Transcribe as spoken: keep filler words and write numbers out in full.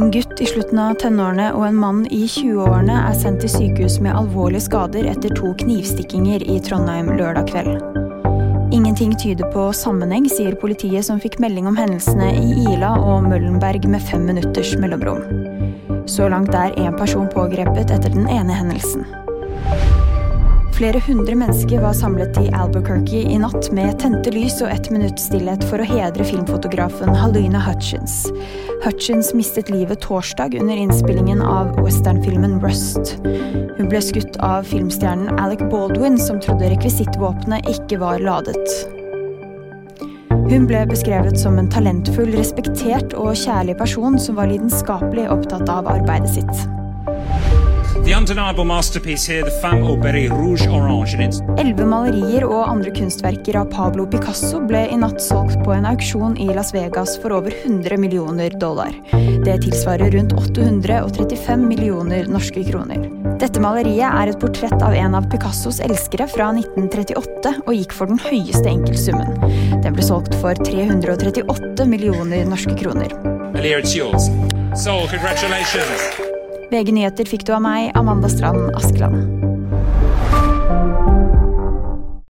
En gutt i slutten av tenårene og en mann i tjueårene er sendt til sykehus med alvorlige skader etter to knivstikkinger i Trondheim lørdag kveld. Ingenting tyder på sammenheng, sier politiet som fikk melding om hendelsene i Ila og Møllenberg med fem minutters mellomrom. Så langt er en person pågrepet etter den ene hendelsen. Flere hundre mennesker var samlet i Albuquerque i natt med tente lys og ett minutt stillhet for å hedre filmfotografen Halyna Hutchins. Hutchins mistet livet torsdag under innspillingen av westernfilmen Rust. Hun ble skutt av filmstjernen Alec Baldwin, som trodde rekvisittvåpenet ikke var ladet. Hun ble beskrevet som en talentfull, respektert og kjærlig person som var lidenskapelig opptatt av arbeidet sitt. The undeniable masterpiece here, the Femme au Béret Rouge Orange. Elleve malerier og andre kunstverker av Pablo Picasso ble i natt solgt på en auksjon i Las Vegas for over hundre millioner dollar. Det tilsvarer rundt åtte hundre og trettifem millioner norske kroner. Dette maleriet er et portrett av en av Picassos elskere fra nitten trettiåtte og gikk for den høyeste enkeltsummen. Den ble solgt for tre hundre og trettiåtte millioner norske kroner. Alia, it's yours. So, congratulations! V G Nyheter fikk du av meg, Amanda Strand Askeland.